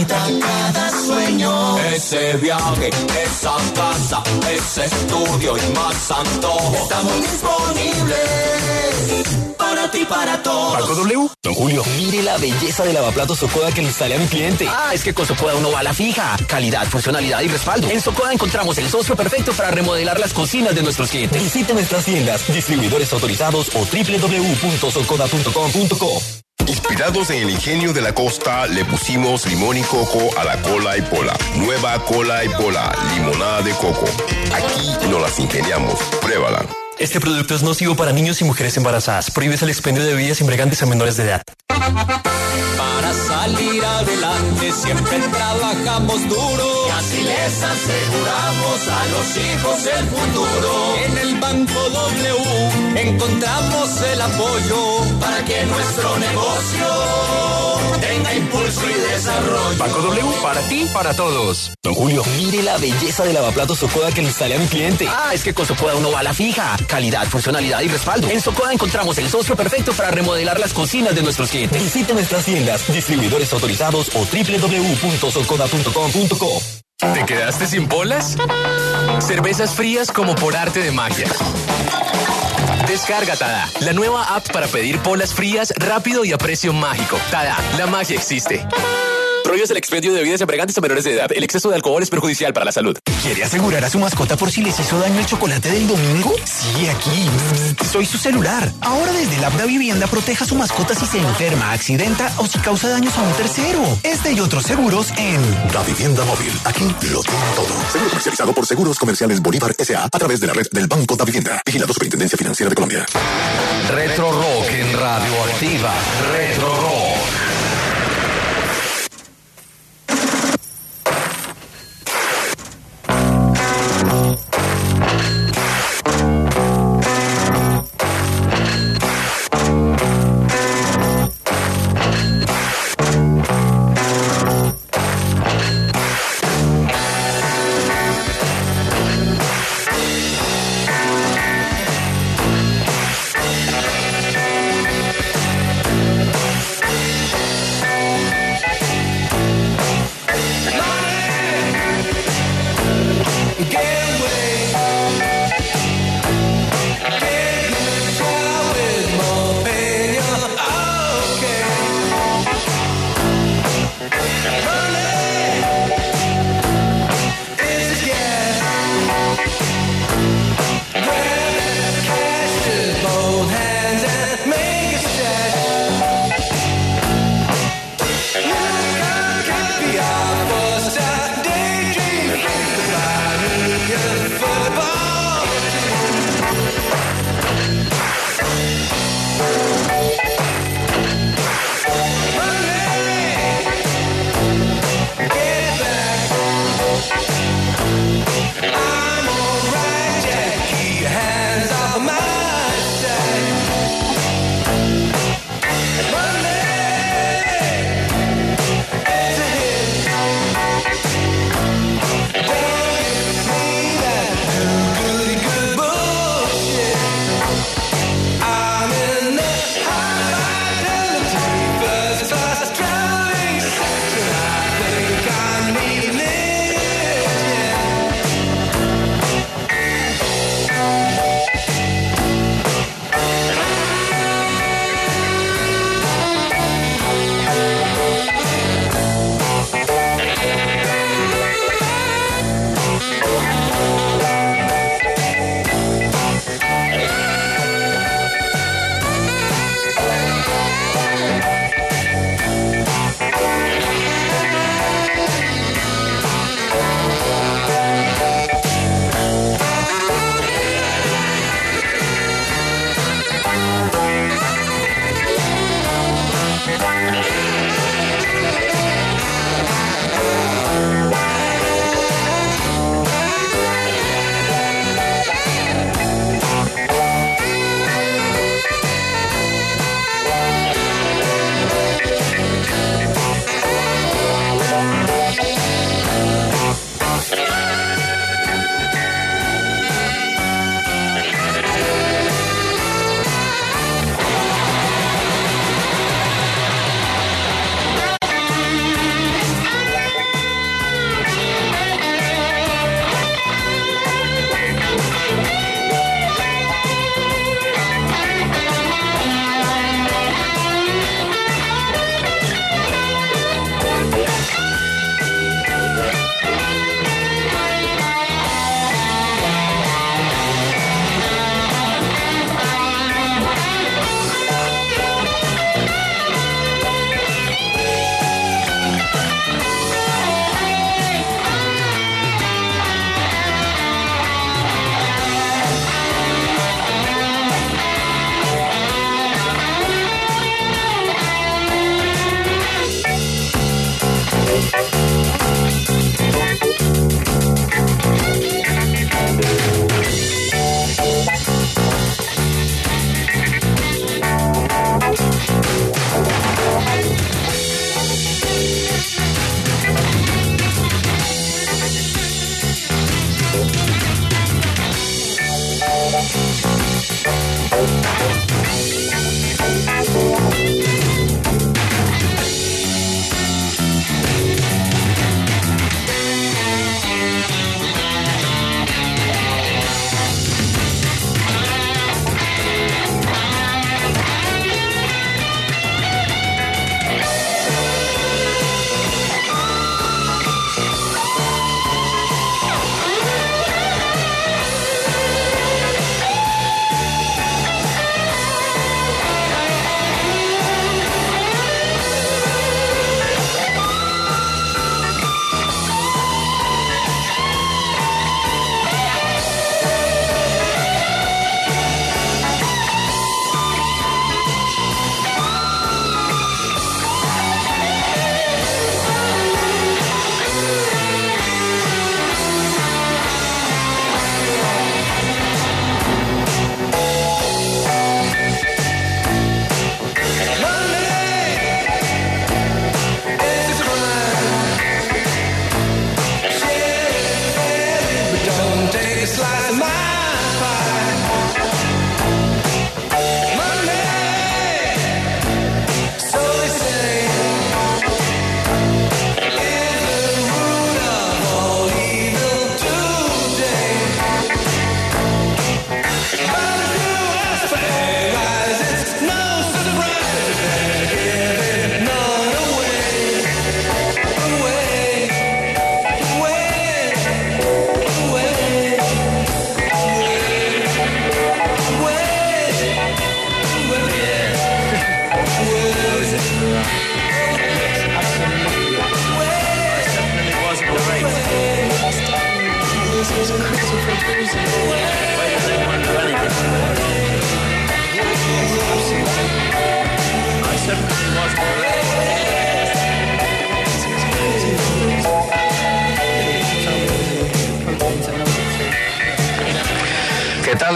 concreta cada sueño. Ese viaje, esa casa, ese estudio y más antojo. Estamos disponibles para ti, para todos. Banco W. Don Julio, mire la belleza de lavaplatos Socoda que le instalé a mi cliente. Es que con Socoda uno va a la fija. Calidad, funcionalidad y respaldo. En Socoda encontramos el socio perfecto para remodelar las cocinas de nuestros clientes. Visite nuestras tiendas, distribuidores autorizados o www.socoda.com.co. Inspirados en el ingenio de la costa, le pusimos limón y coco a la cola y pola. Nueva cola y pola, limonada de coco. Aquí nos las ingeniamos. Pruébala. Este producto es nocivo para niños y mujeres embarazadas. Prohíbes el expendio de bebidas embriagantes a menores de edad. Para salir adelante siempre trabajamos duro. Y así les aseguramos a los hijos el futuro. En el Banco W encontramos el apoyo para que nuestro negocio tenga impulso y desarrollo. Banco W, para ti, para todos. Don Julio, mire la belleza de lavaplatos Socoda que le instalé a mi cliente. Es que con Socoda uno va a la fija. Calidad, funcionalidad y respaldo. En Socoda encontramos el socio perfecto para remodelar las cocinas de nuestros clientes. Visite nuestras tiendas, distribuidores autorizados o www.socoda.com.co. ¿Te quedaste sin polas? Cervezas frías como por arte de magia. Descarga Tada, la nueva app para pedir polas frías rápido y a precio mágico. Tada, la magia existe. Prohíbes el expendio de bebidas embriagantes a menores de edad. El exceso de alcohol es perjudicial para la salud. ¿Quiere asegurar a su mascota por si les hizo daño el chocolate del domingo? Sí, aquí. Soy su celular. Ahora desde el app Da Vivienda proteja a su mascota si se enferma, accidenta o si causa daños a un tercero. Este y otros seguros en Da Vivienda Móvil. Aquí lo tiene todo. Seguro comercializado por Seguros Comerciales Bolívar S.A. a través de la red del Banco Da Vivienda. Vigilado Superintendencia Financiera de Colombia. Retro Rock en Radioactiva. Retro Rock.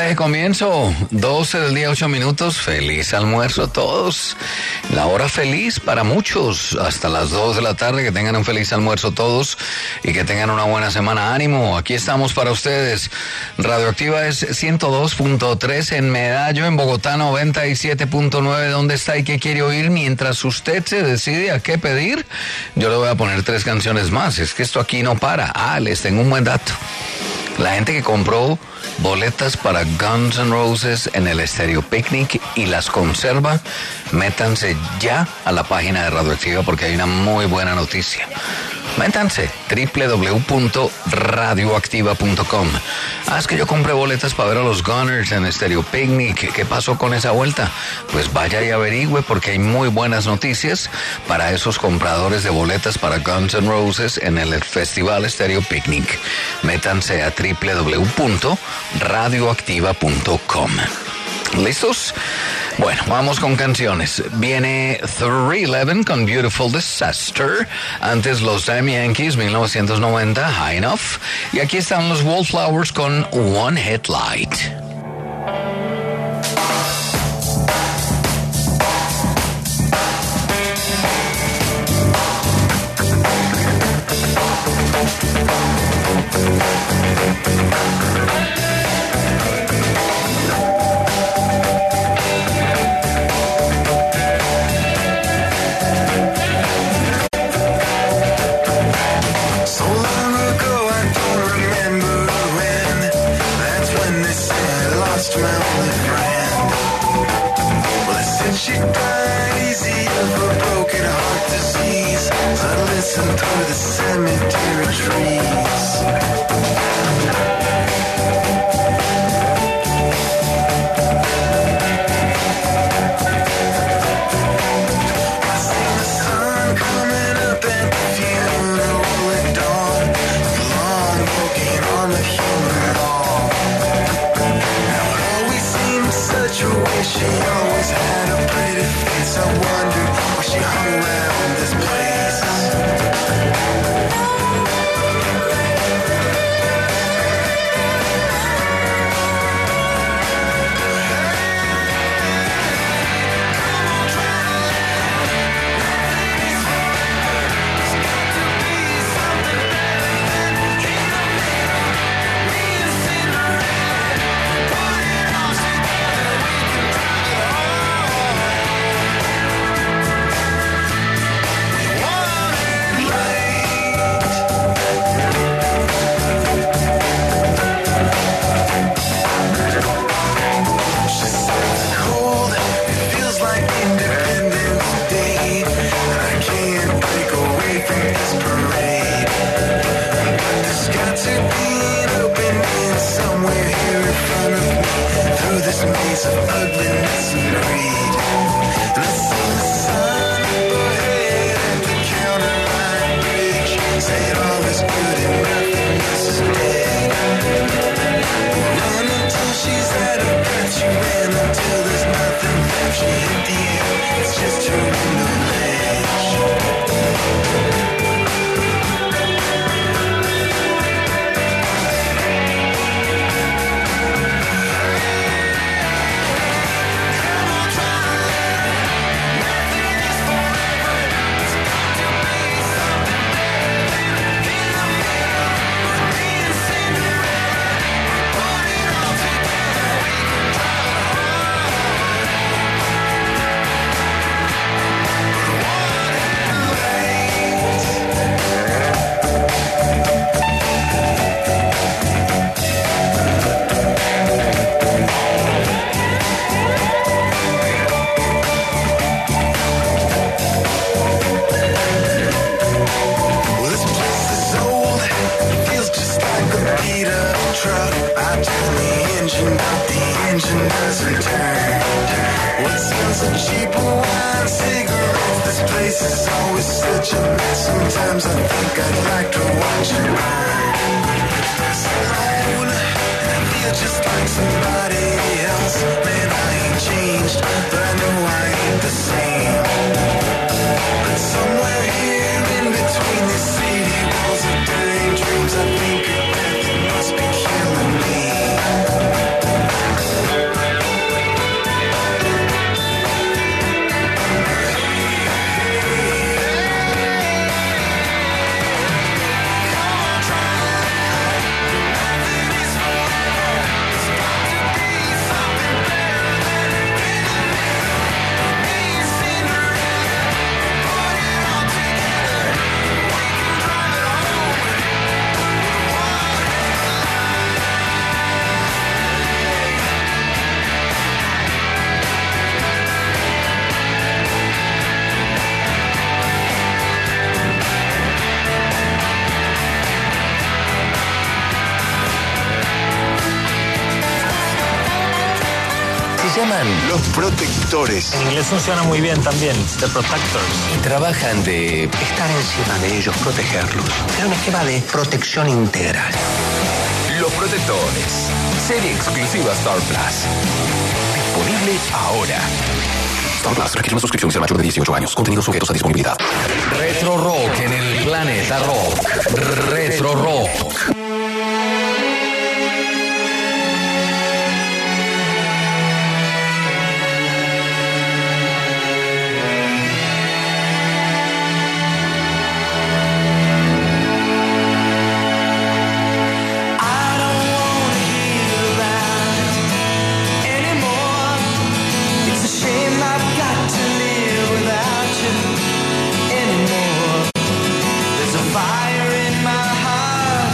de comienzo, 12 del día, 8 minutos. Feliz almuerzo a todos. La hora feliz para muchos, hasta las 2 de la tarde. Que tengan un feliz almuerzo todos y que tengan una buena semana. Ánimo, aquí estamos para ustedes. Radioactiva es 102.3 en Medallo, en Bogotá 97.9. ¿Dónde está y qué quiere oír? Mientras usted se decide a qué pedir, yo le voy a poner 3 canciones más. Es que esto aquí no para. Les tengo un buen dato. La gente que compró boletas para Guns N' Roses en el Stereo Picnic y las conserva, métanse ya a la página de Radioactiva porque hay una muy buena noticia. Métanse, www.radioactiva.com. Es que yo compré boletas para ver a los Gunners en Stereo Picnic. ¿Qué pasó con esa vuelta? Pues vaya y averigüe porque hay muy buenas noticias para esos compradores de boletas para Guns N' Roses en el Festival Stereo Picnic. Métanse a www.radioactiva.com. ¿Listos? Bueno, vamos con canciones. Viene 311 con Beautiful Disaster. Antes los Damn Yankees, 1990, High Enough. Y aquí están los Wallflowers con One Hit Light. Through the cemetery trees. I see the sun coming up at the funeral at dawn, long walking on the human wall. Now it always seemed such a waste. She always had a pretty face. I wondered why she hung around this place. Maze of ugliness and greed. And I see the sun up ahead at the counter line bridge, saying all is good and nothing is dead. Run until she's out of breath. She ran until there's nothing left. She hit the air, it's just her window ledge. Doesn't turn. What sells a cheaper wine, cigarettes? This place is always such a mess. Sometimes I think I'd like to watch it burn. So alone, and I feel just like somebody else. Man, I ain't changed, but I know I ain't the same. But somewhere here in between these city walls of dirty dreams, I think of death, it must be killing me. llaman Los Protectores. En inglés funciona muy bien también, The Protectors. y trabajan de Estar encima de ellos, protegerlos. Es un esquema de protección integral. Los Protectores. Serie exclusiva Star Plus. Disponible ahora. Star Plus requiere una suscripción y ser mayor de 18 años. Contenidos sujetos a disponibilidad. Retro Rock en el Planeta Rock. Retro Rock. Fire in my heart.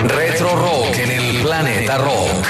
Retro Rock en el Planeta Rock.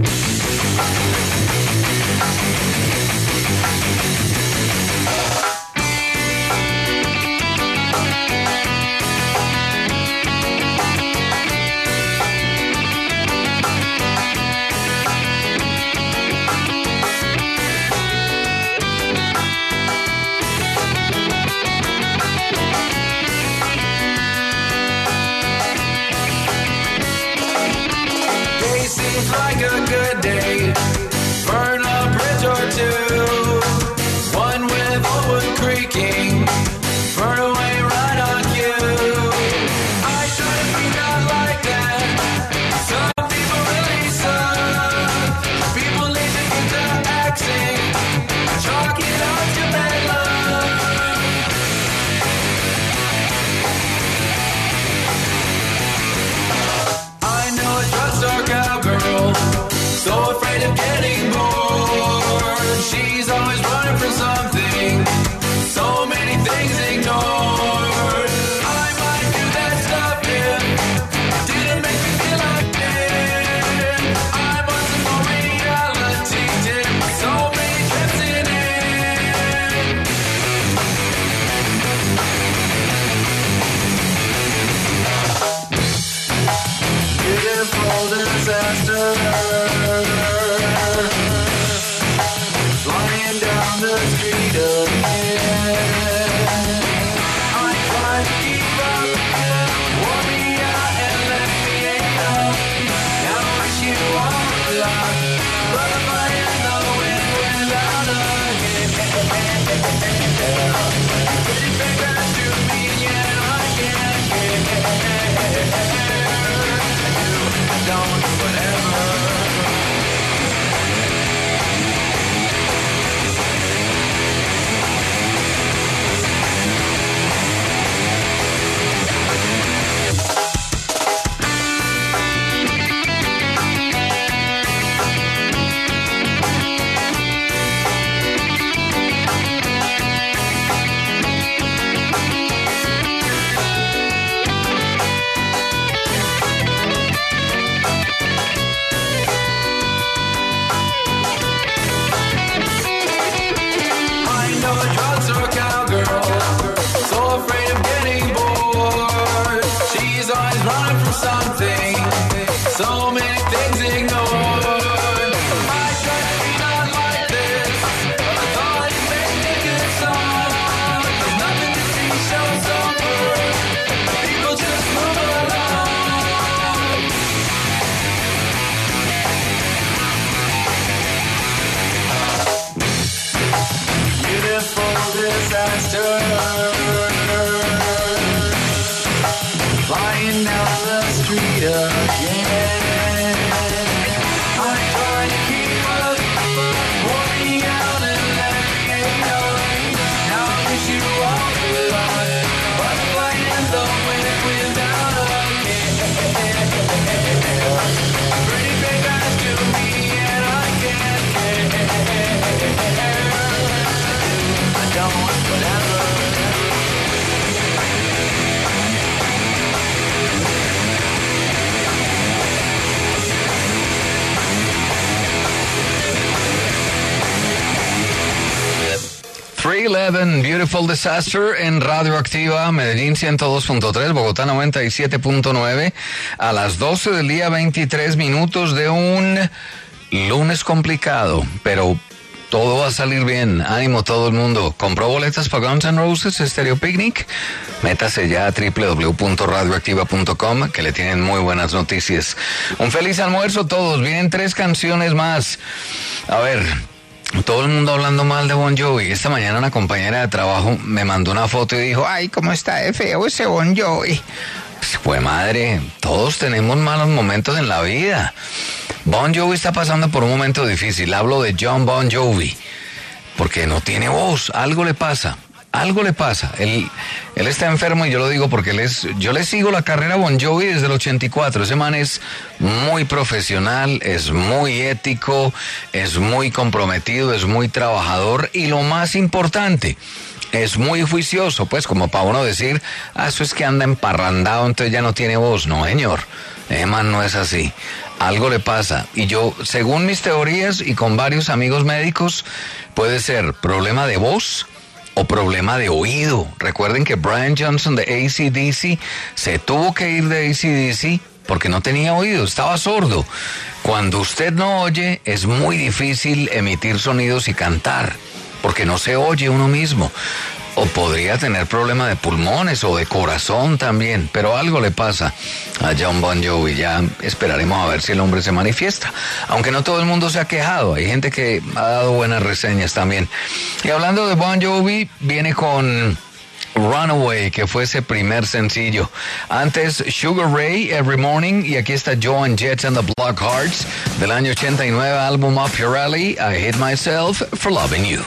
Like a good day, burn a bridge or two, one with old wood creaking, burn away right on cue. I try to be not like that. Some people really suck. People need to get to acting, chalk it up to bad luck. I know a drugstore cowgirl, so afraid of getting bored. She's always running from something, so many things ignored. I might do that stuff if it didn't make me feel like it. I'm on some more reality tip, so many trips in it. Beautiful disaster, flying down the street again. I try to keep up, wore me out and left me up. Now I wish you all luck, but I am the wind without a hit. Pretty fingers to me and I can't get. Don't whatever. Something, so many things ignored. I try to be not like this, but I thought it made me a good song. There's nothing to see, show's over. People just move along. Beautiful disaster, flying down the street again. I try to keep up, wore me out and let me know. Now I wish you all the luck, but flying the wind without a care. Pretty big eyes to me and I can't care. I don't want whatever. Beautiful Disaster en Radioactiva, Medellín 102.3, Bogotá 97.9, a las 12 del día 23 minutos de un lunes complicado, pero todo va a salir bien. Ánimo todo el mundo. ¿Compró boletas para Guns N' Roses Stereo Picnic? Métase ya a www.radioactiva.com que le tienen muy buenas noticias. Un feliz almuerzo todos. Vienen 3 canciones más. A ver, todo el mundo hablando mal de Bon Jovi. Esta mañana una compañera de trabajo me mandó una foto y dijo, ay, cómo está de feo ese Bon Jovi. Pues madre, todos tenemos malos momentos en la vida. Bon Jovi está pasando por un momento difícil. Hablo de John Bon Jovi, porque no tiene voz. Algo le pasa. Él está enfermo y yo lo digo porque yo le sigo la carrera a Bon Jovi desde el 84. Ese man es muy profesional, es muy ético, es muy comprometido, es muy trabajador y lo más importante, es muy juicioso, pues como para uno decir, eso es que anda emparrandado, entonces ya no tiene voz. No, señor. Man no es así. Algo le pasa. Y yo, según mis teorías y con varios amigos médicos, puede ser problema de voz o problema de oído. Recuerden que Brian Johnson de AC/DC se tuvo que ir de AC/DC porque no tenía oído, estaba sordo. Cuando usted no oye, es muy difícil emitir sonidos y cantar, porque no se oye uno mismo. O podría tener problema de pulmones o de corazón también, pero algo le pasa a Jon Bon Jovi. Ya esperaremos a ver si el hombre se manifiesta, aunque no todo el mundo se ha quejado, hay gente que ha dado buenas reseñas también. Y hablando de Bon Jovi, viene con Runaway, que fue ese primer sencillo. Antes Sugar Ray, Every Morning, y aquí está Joan Jett and the Blackhearts del año 89, álbum Up Your Alley, I Hate Myself for Loving You.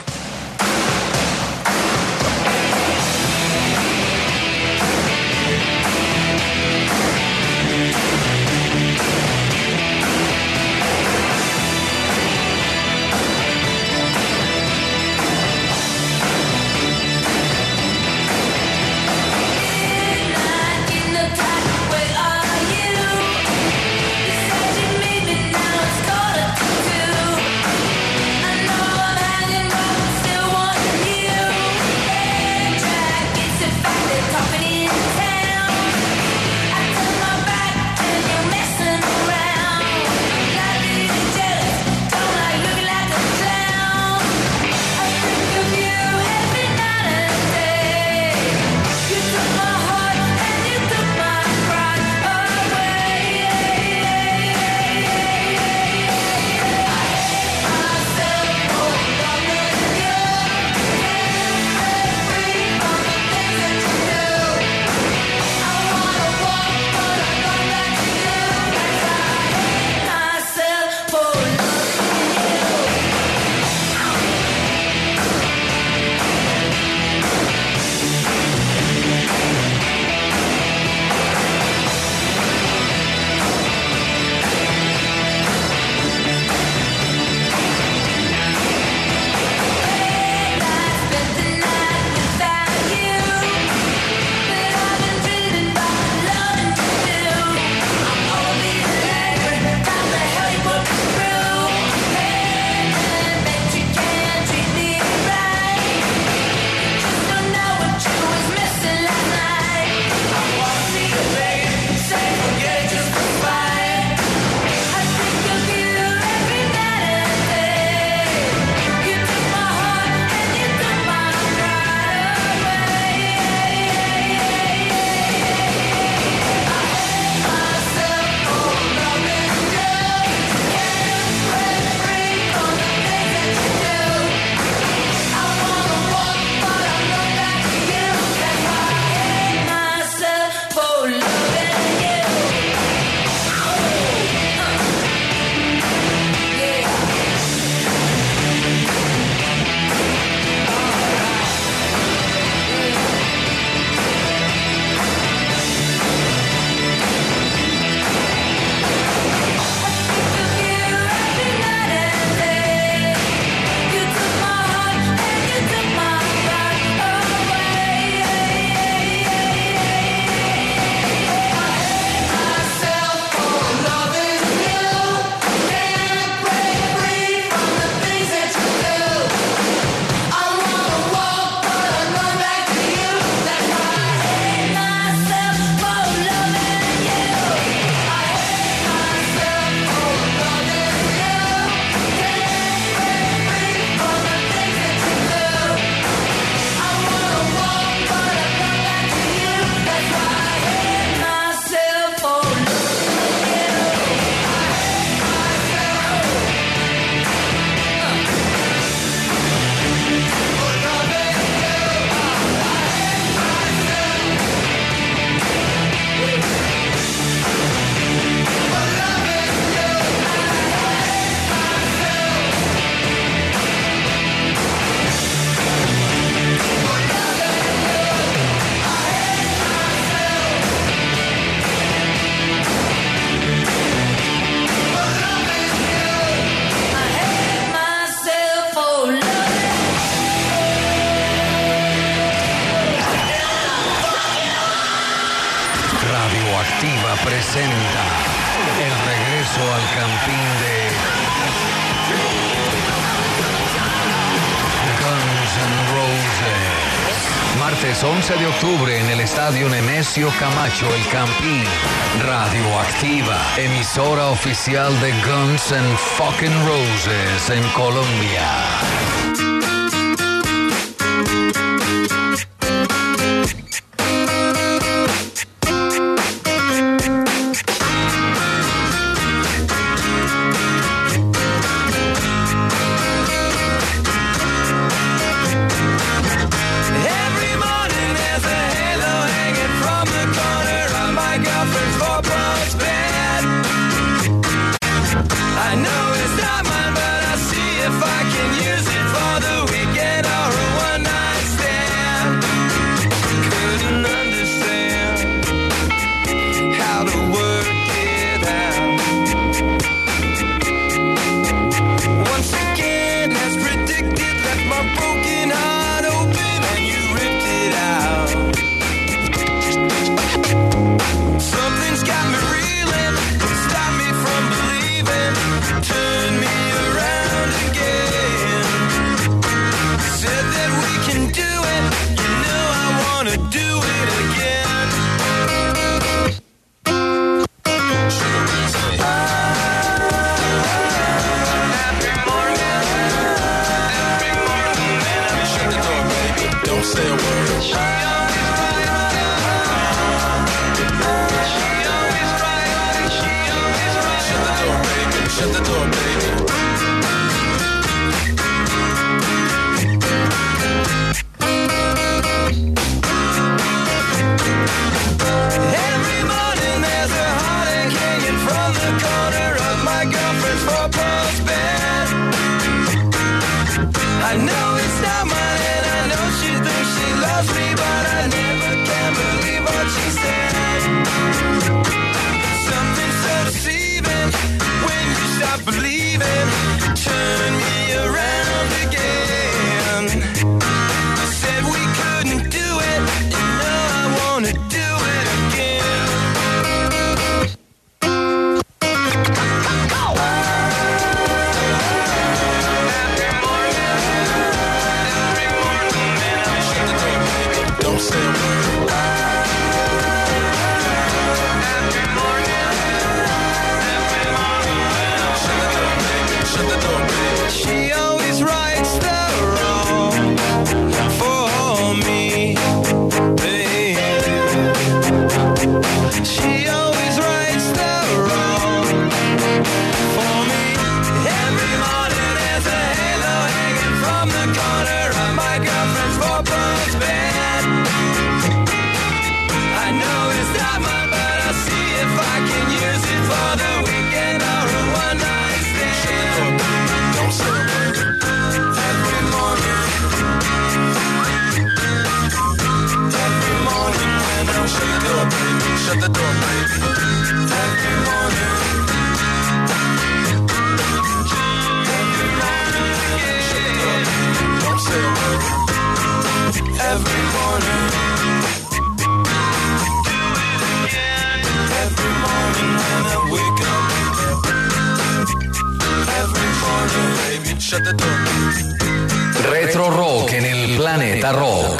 Radioactiva presenta aplauso al campín de Guns N' Roses. Martes 11 de octubre en el Estadio Nemesio Camacho, El Campín. Radioactiva, emisora oficial de Guns N' fucking Roses en Colombia. Retro Rock en el Planeta Rock.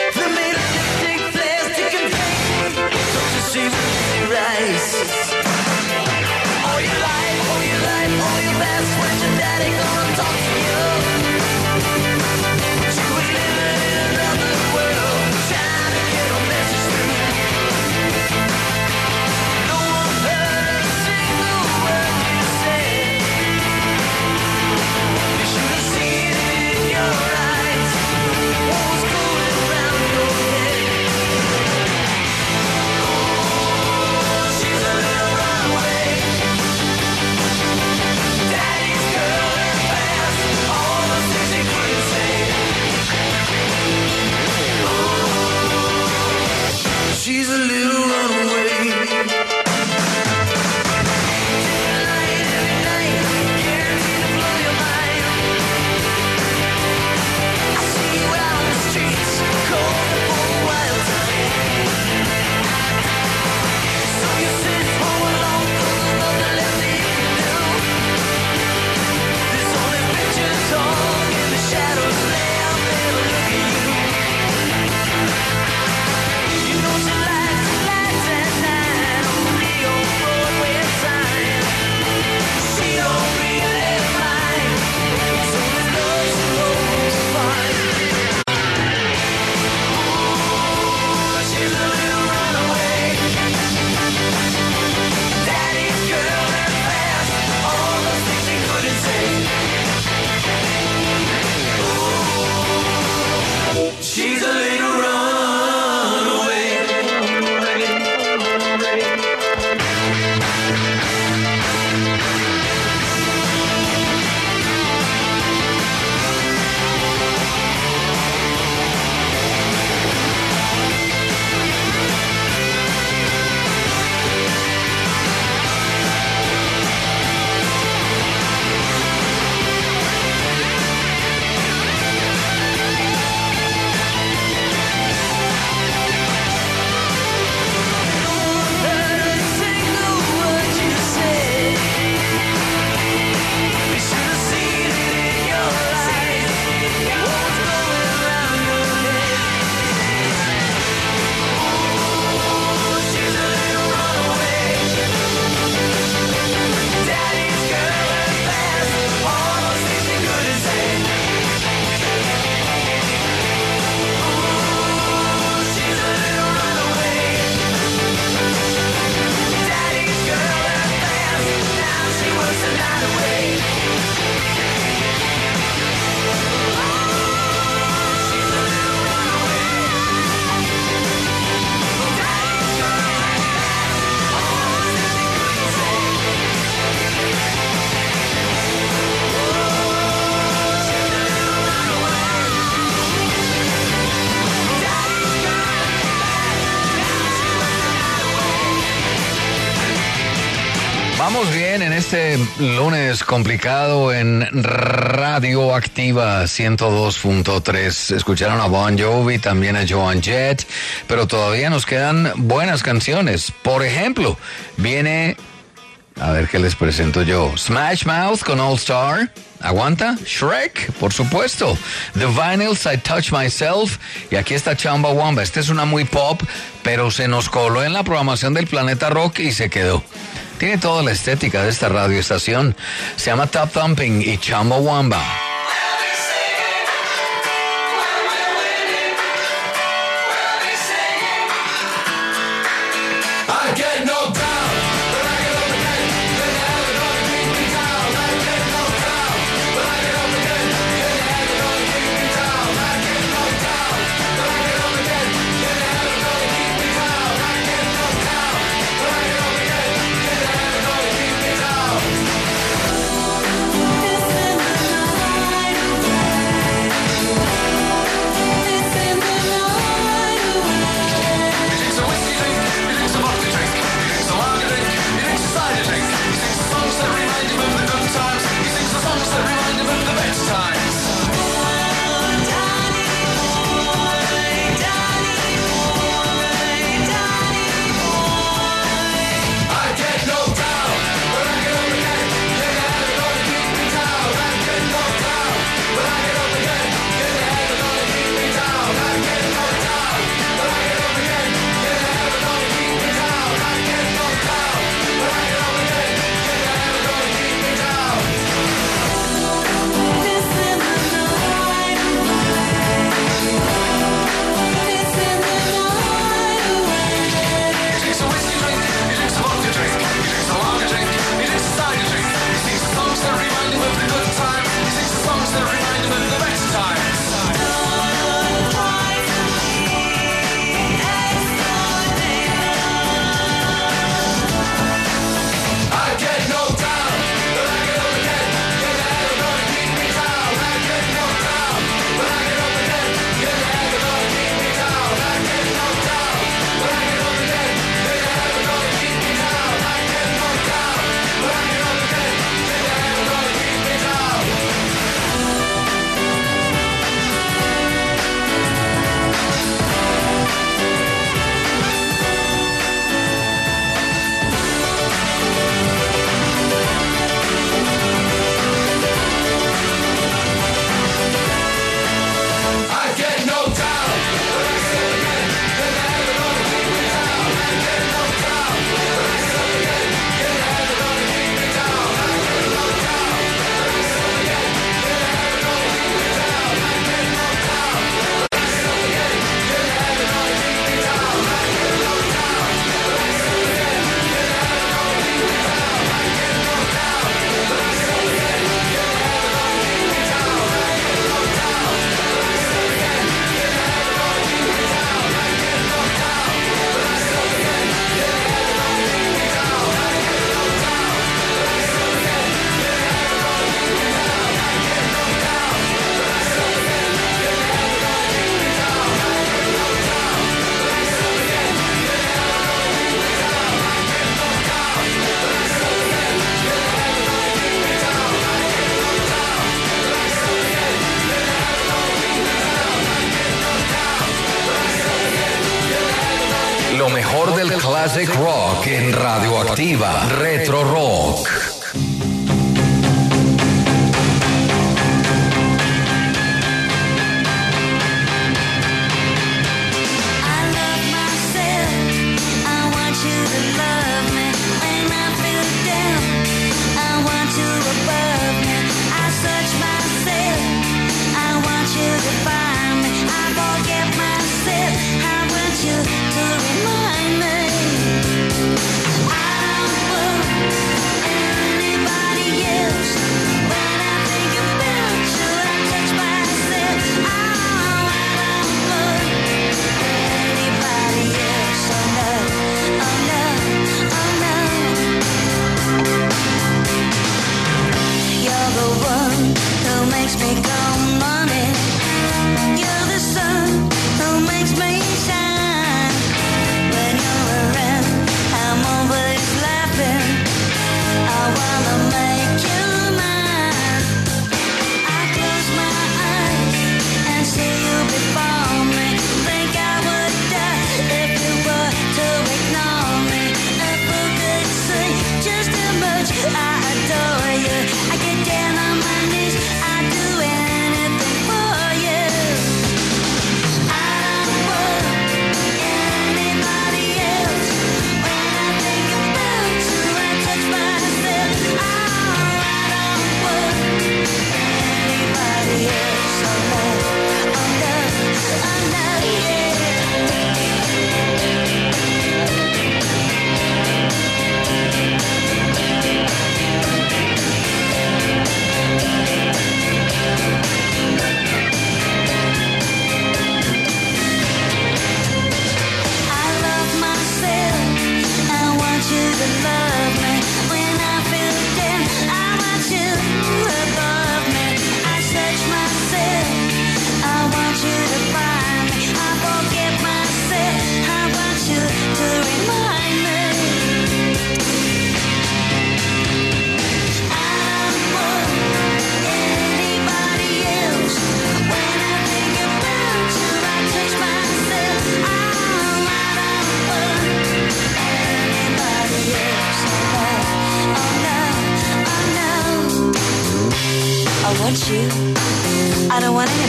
Rise. Estamos bien en este lunes complicado en Radioactiva 102.3. Escucharon a Bon Jovi, también a Joan Jett, pero todavía nos quedan buenas canciones. Por ejemplo, viene, a ver qué les presento yo, Smash Mouth con All Star. ¿Aguanta? Shrek, por supuesto. The Vinyls, I Touch Myself. Y aquí está Chumbawamba. Esta es una muy pop, pero se nos coló en la programación del Planeta Rock y se quedó. Tiene toda la estética de esta radioestación. Se llama Top Thumping y Chumbawamba. Lo mejor del classic rock en Radioactiva Retro Rock. To remind me, I don't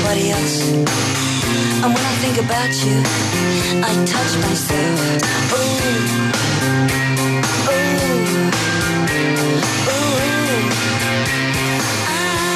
anybody else. And when I think about you, I touch myself. Ooh, ooh, ooh. I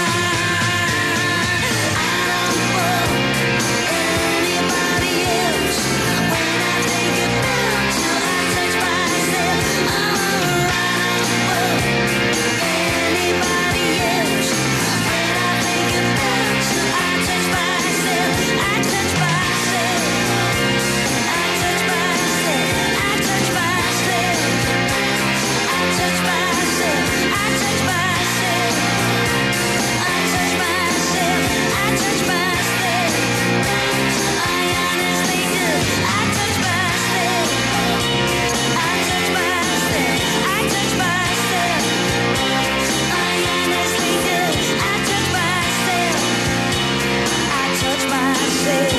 don't want anybody else. When I think about you, I touch myself. I don't want anybody else. When I think about you, I touch myself. I touch myself. I touch myself. I touch myself. I touch myself. I touch myself. I touch myself. I touch myself. I honestly do. I touch myself. I touch myself. I touch myself. I honestly do. I touch myself. I touch myself.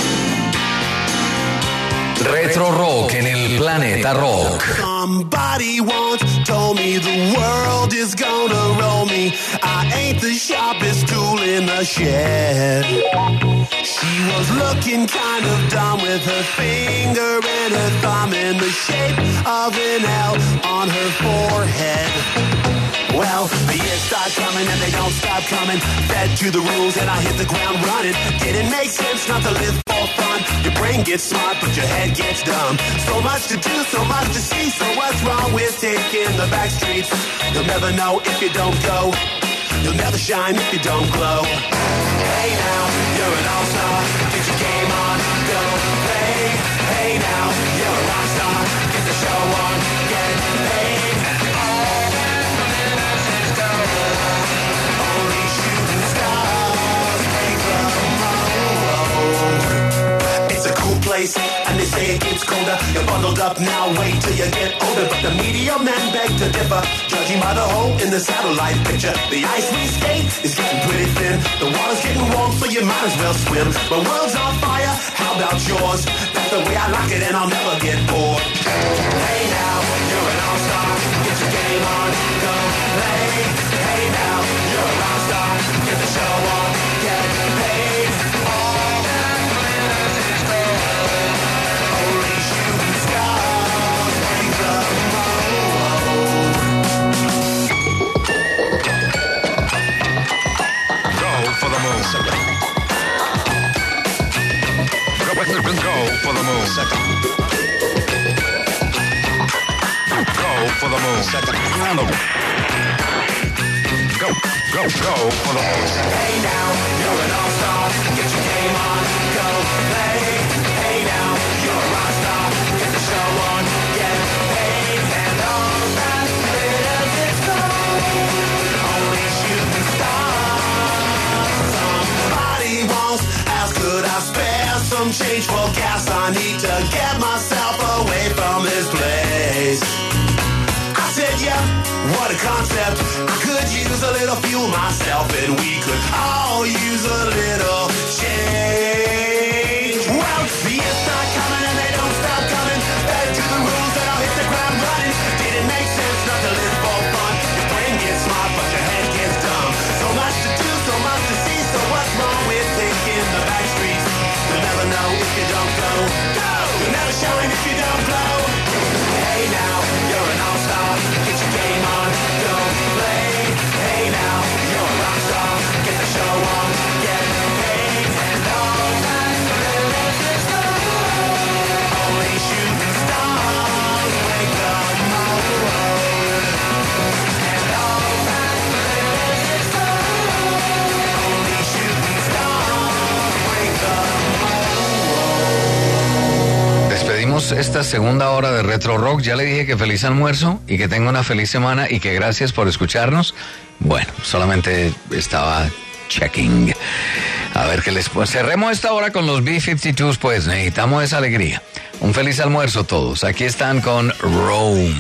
Retro Rock en el Planeta Rock. Somebody once told me the world is gonna roll me. I ain't the sharpest tool in the shed. She was looking kind of dumb with her finger and her thumb in the shape of an L on her forehead. Well, the years start coming and they don't stop coming. Fed to the rules and I hit the ground running. Didn't make sense not to live for fun. Your brain gets smart but your head gets dumb. So much to do, so much to see. So what's wrong with taking the back streets? You'll never know if you don't go. You'll never shine if you don't glow. Hey now, you're an all-star. Get your game on, go play. Hey now, you're a rock star. Get the show on, get paid. Only shooting stars make the road. It's a cool place, and they say it gets colder. You're bundled up now, wait till you get older. But the media men beg to differ, judging by the hole in the satellite picture. The ice we skate is getting pretty thin. The water's getting warm, so you might as well swim. My world's on fire, how about yours? That's the way I like it, and I'll never get bored. Hey now, you're an all-star. Get your game on, go play. Hey now, you're a rock star. Get the show on, get paid. All that glitters is gold. Only shooting stars make the road. Go for the moon. Go for the moon. Go for the moon. Go for the moon. Hey now, you're an all-star. Get your game on, go play. Hey now, you're a rock star. Get the show on, get paid. And all that glitters is gold. Only shooting stars. Somebody once asked, could I spare some change for gas? I need to get myself away from this place. I said, yeah, what a concept. I could use a little fuel myself, and we could all use a little change. Well, the years start coming and they don't stop coming. Back to the rules and I'll hit the ground running. Didn't make sense not to live for fun. Your brain gets smart but your head gets dumb. So much to do, so much to see. So what's wrong with taking the back streets? You'll never know if you don't go. Go! You'll never shine if you don't glow. Hey now, you're an all-star. Get your game on, go play. Hey now, you're a rock star. Get the show on, get paid. And all that glitters is gold. Only shooting stars make the road. And all that glitters is gold. Only shooting stars make the road. Despedimos esta segunda hora de Retro Rock. Ya le dije que feliz almuerzo y que tenga una feliz semana y que gracias por escucharnos. Bueno, solamente estaba checking. A ver qué les... Pues cerremos esta hora con los B-52s, pues necesitamos esa alegría. Un feliz almuerzo todos. Aquí están con Rome.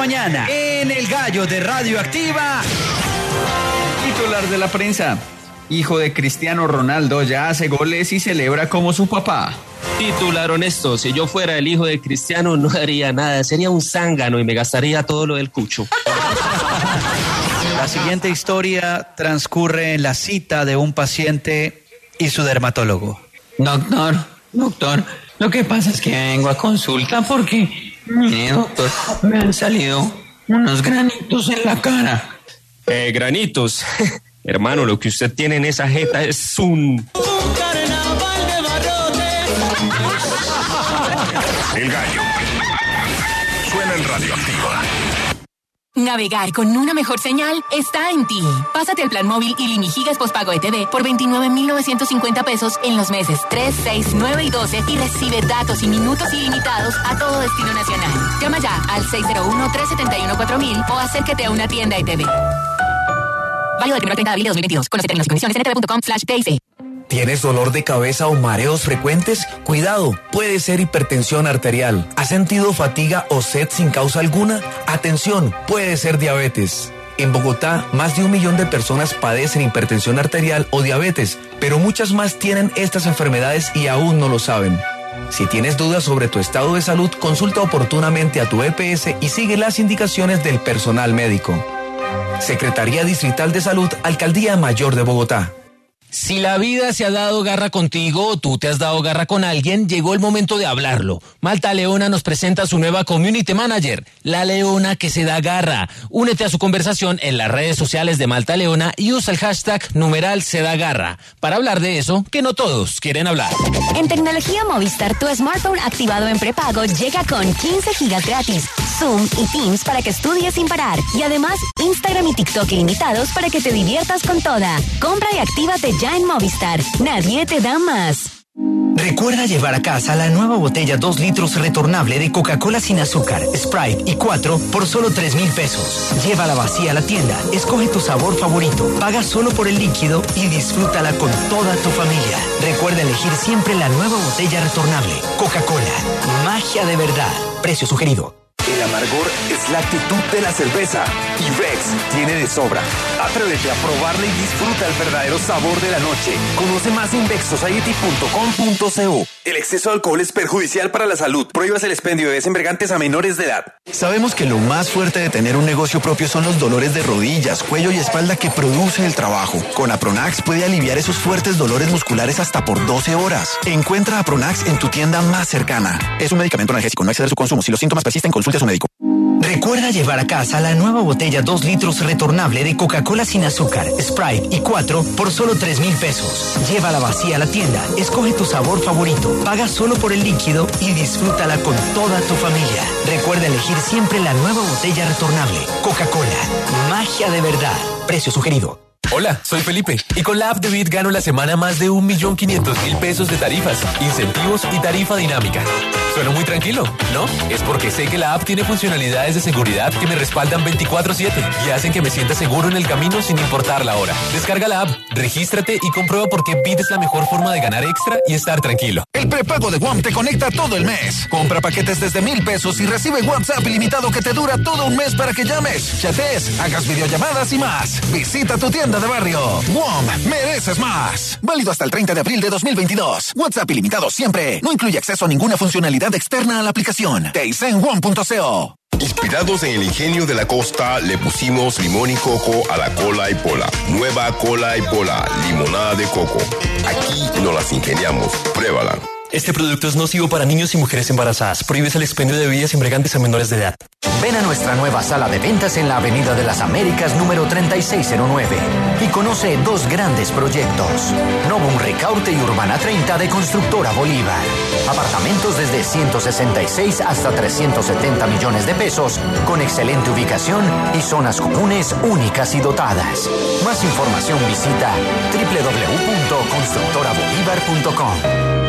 mañana, en El Gallo de Radioactiva. Titular de la prensa. Hijo de Cristiano Ronaldo ya hace goles y celebra como su papá. Titular honesto, si yo fuera el hijo de Cristiano no haría nada, sería un zángano y me gastaría todo lo del cucho. La siguiente historia transcurre en la cita de un paciente y su dermatólogo. Doctor, lo que pasa es que vengo a consulta porque, mire, doctor, me han salido unos granitos en la cara. Granitos. Hermano, lo que usted tiene en esa jeta es un carnaval de barrotes. El Gallo. Suena en Radioactiva. Navegar con una mejor señal está en ti. Pásate al plan móvil Ilimigigas postpago ETV por 29,950 pesos en los meses 3, 6, 9 y 12 y recibe datos y minutos ilimitados a todo destino nacional. Llama ya al 601-371-4000 o acércate a una tienda ETV. Válido del 1 al 30 de abril de 2022. Conoce términos y condiciones en etv.com/TIC. ¿Tienes dolor de cabeza o mareos frecuentes? Cuidado, puede ser hipertensión arterial. ¿Has sentido fatiga o sed sin causa alguna? Atención, puede ser diabetes. En Bogotá, más de 1 millón de personas padecen hipertensión arterial o diabetes, pero muchas más tienen estas enfermedades y aún no lo saben. Si tienes dudas sobre tu estado de salud, consulta oportunamente a tu EPS y sigue las indicaciones del personal médico. Secretaría Distrital de Salud, Alcaldía Mayor de Bogotá. Si la vida se ha dado garra contigo o tú te has dado garra con alguien, llegó el momento de hablarlo. Malta Leona nos presenta a su nueva Community Manager, la Leona que se da garra. Únete a su conversación en las redes sociales de Malta Leona y usa el hashtag #SeDaGarra para hablar de eso que no todos quieren hablar. En Tecnología Movistar, tu smartphone activado en prepago llega con 15 gigas gratis, Zoom y Teams para que estudies sin parar y además Instagram y TikTok ilimitados para que te diviertas con toda. Compra y actívate ya en Movistar. Nadie te da más. Recuerda llevar a casa la nueva botella 2 litros retornable de Coca-Cola sin azúcar, Sprite y 4 por solo 3,000 pesos. Llévala vacía a la tienda, escoge tu sabor favorito, paga solo por el líquido y disfrútala con toda tu familia. Recuerda elegir siempre la nueva botella retornable. Coca-Cola, magia de verdad. Precio sugerido. El amargor es la actitud de la cerveza y Rex tiene de sobra. Atrévete a probarla y disfruta el verdadero sabor de la noche. Conoce más en vexsociety.com.co. El exceso de alcohol es perjudicial para la salud. Prohíbas el expendio de bebidas embriagantes a menores de edad. Sabemos que lo más fuerte de tener un negocio propio son los dolores de rodillas, cuello y espalda que produce el trabajo. Con Apronax puede aliviar esos fuertes dolores musculares hasta por 12 horas. Encuentra Apronax en tu tienda más cercana. Es un medicamento analgésico, no exceder su consumo. Si los síntomas persisten, consulte a su médico. Recuerda llevar a casa la nueva botella 2 litros retornable de Coca-Cola sin azúcar, Sprite y 4 por solo 3,000 pesos. Llévala vacía a la tienda, escoge tu sabor favorito, paga solo por el líquido y disfrútala con toda tu familia. Recuerda elegir siempre la nueva botella retornable. Coca-Cola, magia de verdad. Precio sugerido. Hola, soy Felipe y con la app de Bit gano la semana más de 1.500.000 pesos de tarifas, incentivos y tarifa dinámica. Suena muy tranquilo, ¿no? Es porque sé que la app tiene funcionalidades de seguridad que me respaldan 24/7 y hacen que me sienta seguro en el camino sin importar la hora. Descarga la app, regístrate y comprueba por qué Bit es la mejor forma de ganar extra y estar tranquilo. El prepago de WOM te conecta todo el mes. Compra paquetes desde 1,000 pesos y recibe WhatsApp ilimitado que te dura todo un mes para que llames, chatees, hagas videollamadas y más. Visita tu tienda de barrio. WOM, mereces más. Válido hasta el 30 de abril de 2022. WhatsApp ilimitado siempre. No incluye acceso a ninguna funcionalidad externa a la aplicación. Te hice en WOM.co. Inspirados en el ingenio de la costa, le pusimos limón y coco a la cola y pola. Nueva cola y pola, limonada de coco. Aquí nos las ingeniamos. Pruébala. Este producto es nocivo para niños y mujeres embarazadas. Prohíbes el expendio de bebidas embriagantes a menores de edad. Ven a nuestra nueva sala de ventas en la Avenida de las Américas número 3609 y conoce 2 grandes proyectos. Novum Ricaurte y Urbana 30 de Constructora Bolívar. Apartamentos desde 166 hasta 370 millones de pesos con excelente ubicación y zonas comunes únicas y dotadas. Más información visita www.constructorabolívar.com.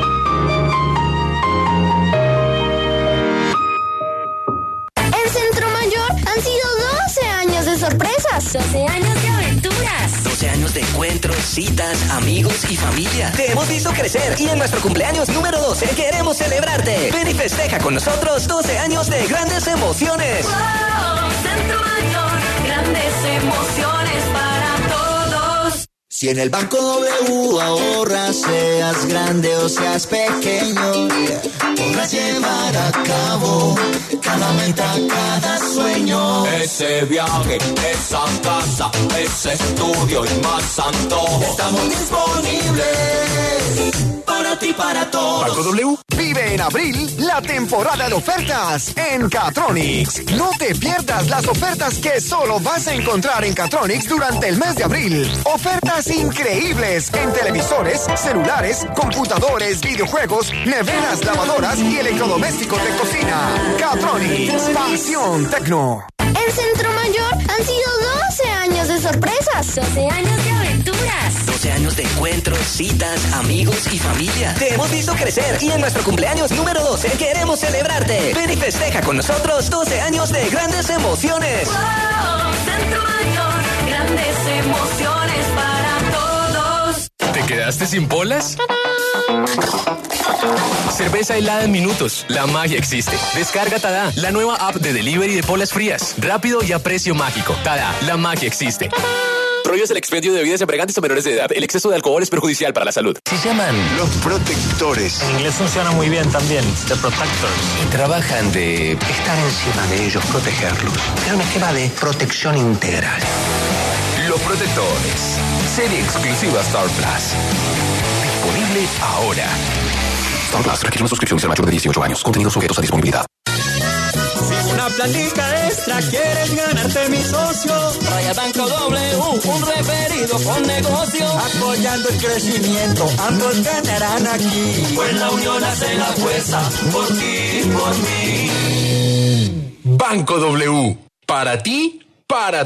Han sido 12 años de sorpresas. 12 años de aventuras. 12 años de encuentros, citas, amigos y familia. Te hemos visto crecer y en nuestro cumpleaños número 12 queremos celebrarte. Ven y festeja con nosotros 12 años de grandes emociones. Wow. Centro Mayor, grandes emociones para todos. Si en el Banco W ahorras, seas grande o seas pequeño, podrás llevar a cabo cada meta, cada sueño. Ese viaje, esa casa, ese estudio y más antojo. Estamos disponibles para ti, para todos. Banco W. Vive en abril la temporada de ofertas en Catronics. No te pierdas las ofertas que solo vas a encontrar en Catronics durante el mes de abril. Ofertas increíbles en televisores, celulares, computadores, videojuegos, neveras, lavadoras y electrodomésticos de cocina. Catronics, pasión tecno. En Centro Mayor han sido 12 años de sorpresas. 12 años de aventuras. 12 años de encuentros, citas, amigos y familia. Te hemos visto crecer y en nuestro cumpleaños número 12 queremos celebrarte. Ven y festeja con nosotros 12 años de grandes emociones. Wow, Centro Mayor, grandes emociones para todos. ¿Te quedaste sin polas? Cerveza helada en minutos. La magia existe. Descarga Tada, la nueva app de delivery de polas frías. Rápido y a precio mágico. Tada, la magia existe. Prohíbes el expendio de bebidas embriagantes a menores de edad. El exceso de alcohol es perjudicial para la salud. Se llaman los protectores. En inglés funciona muy bien también, the protectors. Y trabajan de estar encima de ellos, protegerlos. Era un esquema de protección integral. Los Protectores. Serie exclusiva Star Plus. Disponible ahora. Star Plus requiere una suscripción y ser mayor de 18 años. Contenidos sujetos a disponibilidad. Si una platica extra quieres ganarte, mi socio, vaya Banco W, un referido con negocio. Apoyando el crecimiento, ambos ganarán aquí. Pues la unión hace la fuerza, por ti, por mí. Banco W. Para ti, para